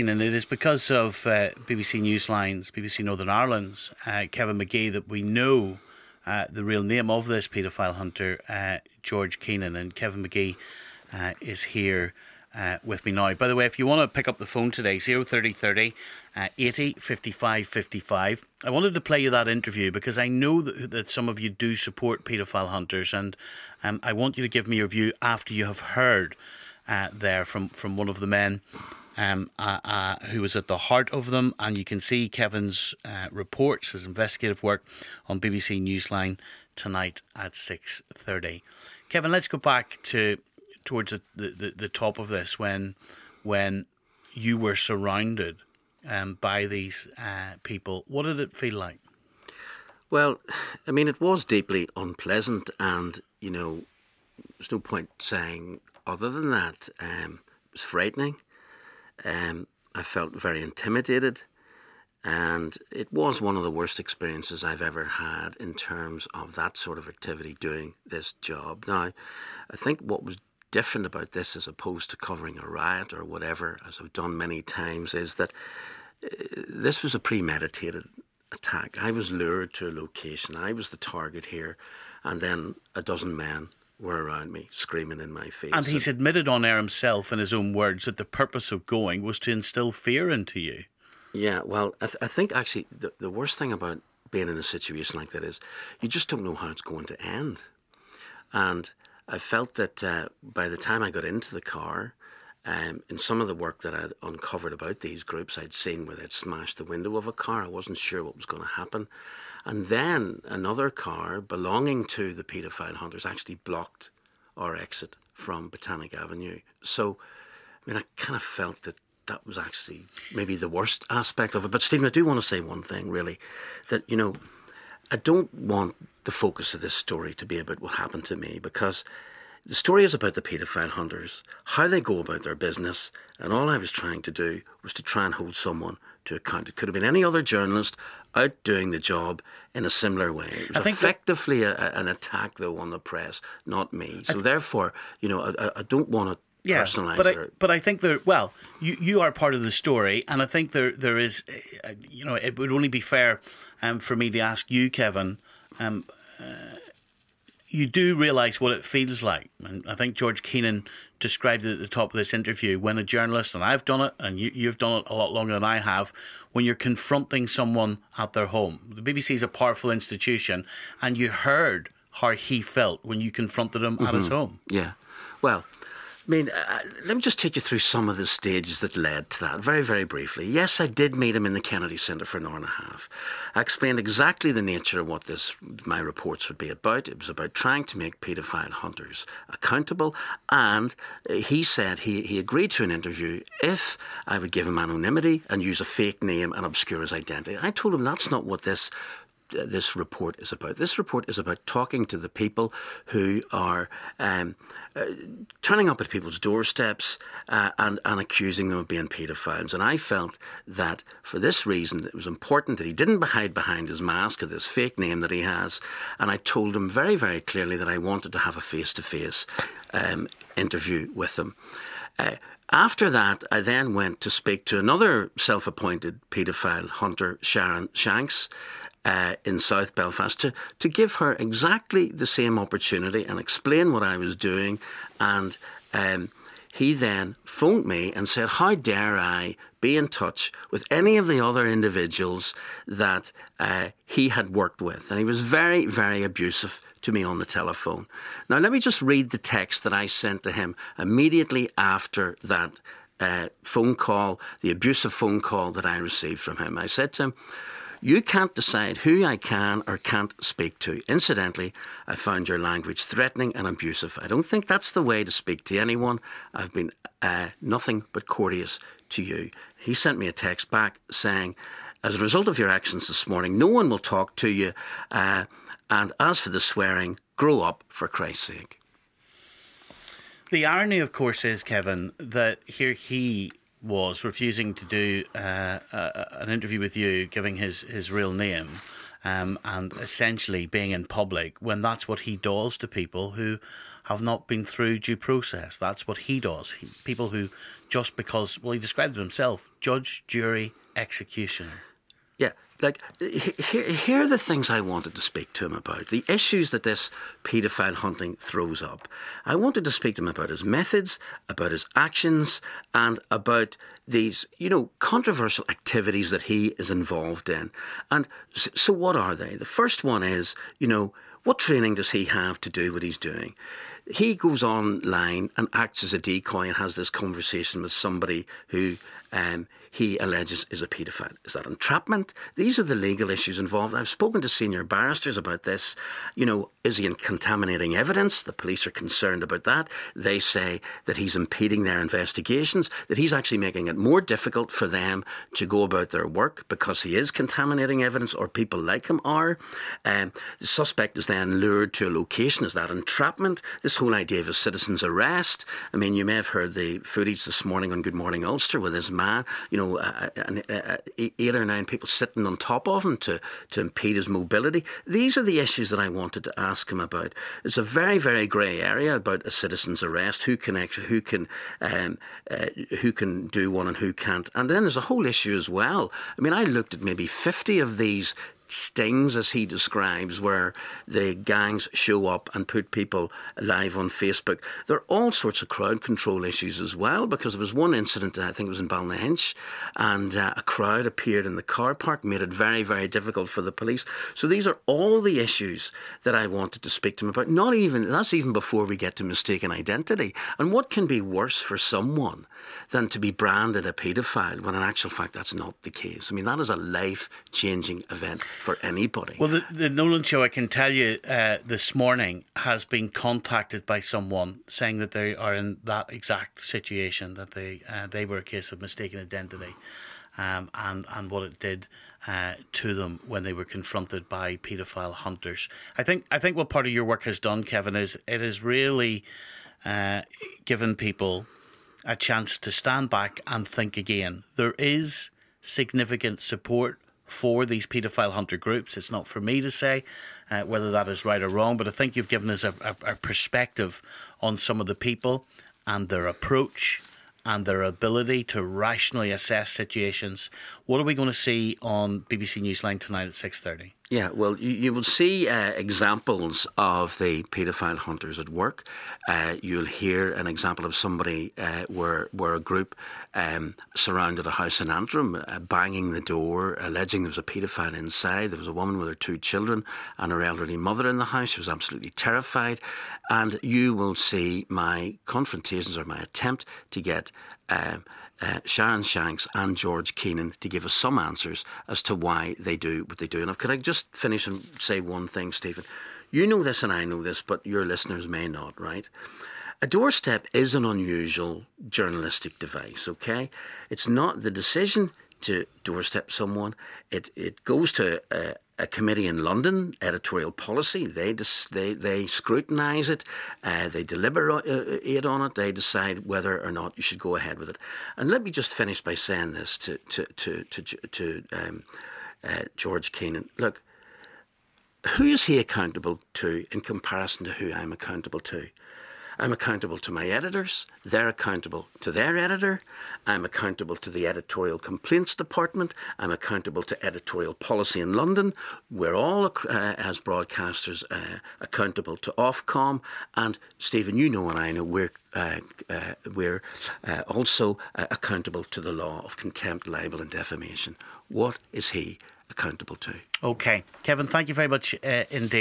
And it is because of BBC Newsline's, BBC Northern Ireland's Kevin McGee that we know the real name of this paedophile hunter, George Keenan. And Kevin McGee is here with me now. By the way, if you want to pick up the phone today, 03030 80 55 55. I wanted to play you that interview because I know that some of you do support paedophile hunters, and I want you to give me your view after you have heard there from one of the men who was at the heart of them. And you can see Kevin's reports, his investigative work on BBC Newsline tonight at 6:30. Kevin, let's go back towards the top of this when you were surrounded by these people. What did it feel like? Well, I mean, it was deeply unpleasant, and there's no point saying other than that. It was frightening. I felt very intimidated, and it was one of the worst experiences I've ever had in terms of that sort of activity doing this job. Now, I think what was different about this as opposed to covering a riot or whatever, as I've done many times, is that this was a premeditated attack. I was lured to a location. I was the target here, and then a dozen men were around me, screaming in my face. And he's admitted on air himself, in his own words, that the purpose of going was to instill fear into you. Yeah, well, I think actually the worst thing about being in a situation like that is you just don't know how it's going to end. And I felt that by the time I got into the car, in some of the work that I'd uncovered about these groups, I'd seen where they'd smashed the window of a car. I wasn't sure what was going to happen. And then another car belonging to the paedophile hunters actually blocked our exit from Botanic Avenue. So, I mean, I kind of felt that was actually maybe the worst aspect of it. But, Stephen, I do want to say one thing, really, that, I don't want the focus of this story to be about what happened to me, because the story is about the paedophile hunters, how they go about their business, and all I was trying to do was to try and hold someone to account. It could have been any other journalist out doing the job in a similar way. It was effectively an attack, though, on the press, not me. So therefore, I don't want to personalise it. But I think you are part of the story, and I think there is, it would only be fair for me to ask you, Kevin, you do realise what it feels like. And I think George Keenan described it at the top of this interview, when a journalist, and I've done it, and you've done it a lot longer than I have, when you're confronting someone at their home. The BBC is a powerful institution, and you heard how he felt when you confronted him at his home. Yeah. Well, I mean, let me just take you through some of the stages that led to that, very, very briefly. Yes, I did meet him in the Kennedy Centre for an hour and a half. I explained exactly the nature of what my reports would be about. It was about trying to make paedophile hunters accountable, and he said he agreed to an interview if I would give him anonymity and use a fake name and obscure his identity. I told him that's not what this report is about. This report is about talking to the people who are turning up at people's doorsteps and accusing them of being paedophiles. And I felt that for this reason it was important that he didn't hide behind his mask or this fake name that he has. And I told him very, very clearly that I wanted to have a face-to-face interview with him. After that, I then went to speak to another self-appointed paedophile hunter, Sharon Shanks, in South Belfast, to give her exactly the same opportunity and explain what I was doing. And he then phoned me and said, how dare I be in touch with any of the other individuals that he had worked with. And he was very, very abusive to me on the telephone. Now, let me just read the text that I sent to him immediately after that phone call, the abusive phone call that I received from him. I said to him, you can't decide who I can or can't speak to. Incidentally, I found your language threatening and abusive. I don't think that's the way to speak to anyone. I've been nothing but courteous to you. He sent me a text back saying, as a result of your actions this morning, no one will talk to you. And as for the swearing, grow up, for Christ's sake. The irony, of course, is, Kevin, that here he was refusing to do an interview with you, giving his real name, and essentially being in public when that's what he does to people who have not been through due process. That's what he does. People who, just because, well, he described it himself, judge, jury, executioner. Yeah, like, here are the things I wanted to speak to him about, the issues that this paedophile hunting throws up. I wanted to speak to him about his methods, about his actions, and about these, controversial activities that he is involved in. And so what are they? The first one is, what training does he have to do what he's doing? He goes online and acts as a decoy and has this conversation with somebody who he alleges is a paedophile. Is that entrapment? These are the legal issues involved. I've spoken to senior barristers about this. Is he contaminating evidence? The police are concerned about that. They say that he's impeding their investigations, that he's actually making it more difficult for them to go about their work because he is contaminating evidence, or people like him are. The suspect is then lured to a location. Is that entrapment? This whole idea of a citizen's arrest. I mean, you may have heard the footage this morning on Good Morning Ulster with this man, 8 or 9 people sitting on top of him to impede his mobility. These are the issues that I wanted to ask him about. It's a very, very grey area about a citizen's arrest, who can do one and who can't. And then there's a whole issue as well. I mean, I looked at maybe 50 of these stings, as he describes, where the gangs show up and put people live on Facebook. There are all sorts of crowd control issues as well, because there was one incident, I think it was in Ballynahinch, and a crowd appeared in the car park, made it very, very difficult for the police. So these are all the issues that I wanted to speak to him about. That's even before we get to mistaken identity. And what can be worse for someone than to be branded a paedophile when in actual fact that's not the case? I mean, that is a life-changing event for anybody. Well, the Nolan Show, I can tell you, this morning has been contacted by someone saying that they are in that exact situation, that they were a case of mistaken identity, and what it did to them when they were confronted by paedophile hunters. I think what part of your work has done, Kevin, is it has really given people a chance to stand back and think again. There is significant support for these paedophile hunter groups. It's not for me to say whether that is right or wrong, but I think you've given us a perspective on some of the people and their approach and their ability to rationally assess situations. What are we going to see on BBC Newsline tonight at 6:30? Yeah, well, you will see examples of the paedophile hunters at work. You'll hear an example of somebody where a group surrounded a house in Antrim, banging the door, alleging there was a paedophile inside. There was a woman with her 2 children and her elderly mother in the house. She was absolutely terrified. And you will see my confrontations, or my attempt to get Sharon Shanks and George Keenan to give us some answers as to why they do what they do. And could I just finish and say one thing, Stephen? You know this and I know this, but your listeners may not, right? A doorstep is an unusual journalistic device, okay? It's not the decision to doorstep someone. It goes to a committee in London, editorial policy. They scrutinise it, they deliberate on it, they decide whether or not you should go ahead with it. And let me just finish by saying this to George Keenan. Look, who is he accountable to in comparison to who I'm accountable to? I'm accountable to my editors. They're accountable to their editor. I'm accountable to the editorial complaints department. I'm accountable to editorial policy in London. We're all, as broadcasters, accountable to Ofcom. And Stephen, you know and I know we're also accountable to the law of contempt, libel and defamation. What is he accountable to? Okay. Kevin, thank you very much indeed.